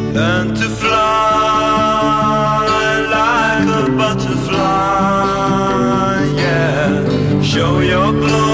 Learn to fly like a butterfly, yeah. Show your glory.